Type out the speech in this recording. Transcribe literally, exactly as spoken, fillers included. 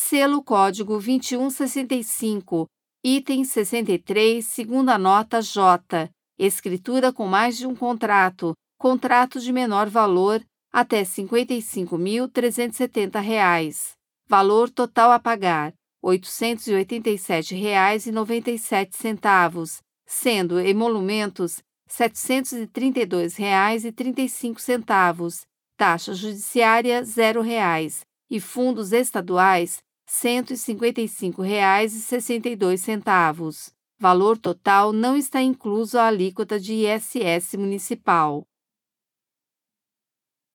selo código vinte e um sessenta e cinco, item sessenta e três, segunda nota J, escritura com mais de um contrato, contrato de menor valor, até cinquenta e cinco mil trezentos e setenta reais. Valor total a pagar, oitocentos e oitenta e sete reais e noventa e sete centavos, sendo emolumentos setecentos e trinta e dois reais e trinta e cinco centavos, taxa judiciária zero reais e fundos estaduais cento e cinquenta e cinco reais e sessenta e dois centavos. Valor total não está incluso a alíquota de I S S municipal.